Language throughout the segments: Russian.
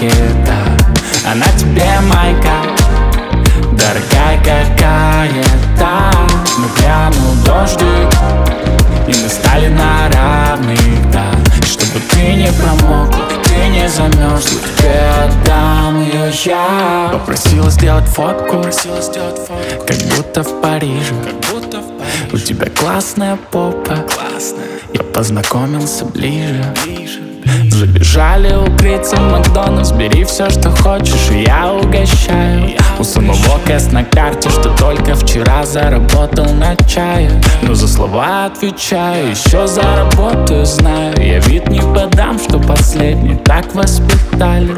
маркета, а на тебе майка дорогая какая-то. Но грянул дождик, и мы стали на равных, да. Чтобы ты не промокла, ты не замерзла, тебе отдам ее я. Попросила сделать фотку, как будто в Париже. У тебя классная попа, я познакомился ближе. Забежали укрыться в Макдональдс, бери все, что хочешь, и я угощаю. У самого кэс на карте, что только вчера заработал на чае. Но за слова отвечаю, еще заработаю, знаю. Я вид не подам, что последний. Так воспитали,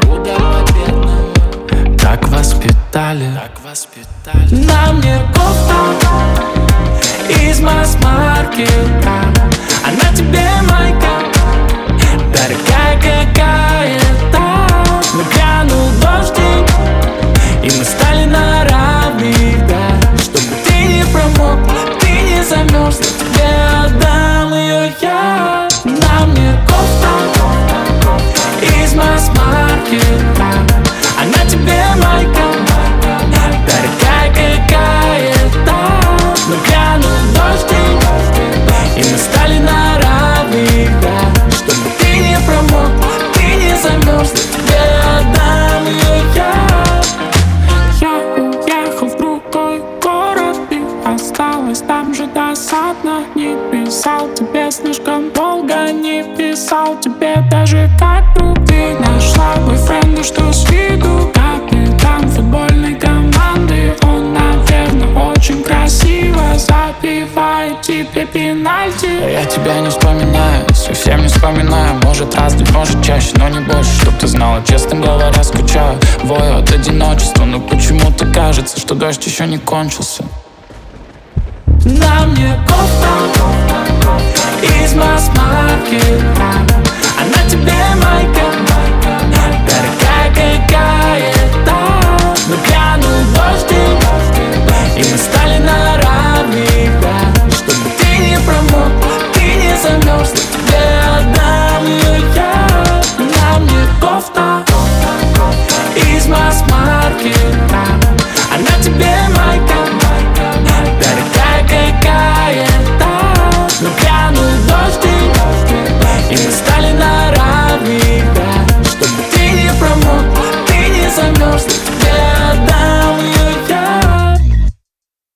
так воспитали. На мне кофта из масс-маркета, а на тебе майка дорогая какая-то. Но грянул дождик, и мы стали на равных, да. Чтобы ты не промокла, ты не замерзла, тебе отдам ее я. На мне кофта из масс-маркета, а на тебе майка дорогая какая-то. Но грянул дождик, и мы стали на равных, да. Чтобы ты не промокла, ты не замерзла, тебе отдам ее я. Я уехал в другой город и осталась там же досадно. Не писал тебе слишком долго, не писал тебе даже как друг. Ты нашла бойфренда, что с виду капитан футбольной команды. Он, наверное, очень красиво забивает тебе пенальти. Я тебя не вспоминаю, совсем не вспоминаю. Может раз, может чаще, но не больше. Чтоб ты знала, честно говоря, скучаю. Вою от одиночества, но почему-то кажется, что дождь еще не кончился. На мне кофта из масс-маркета, а на тебе майка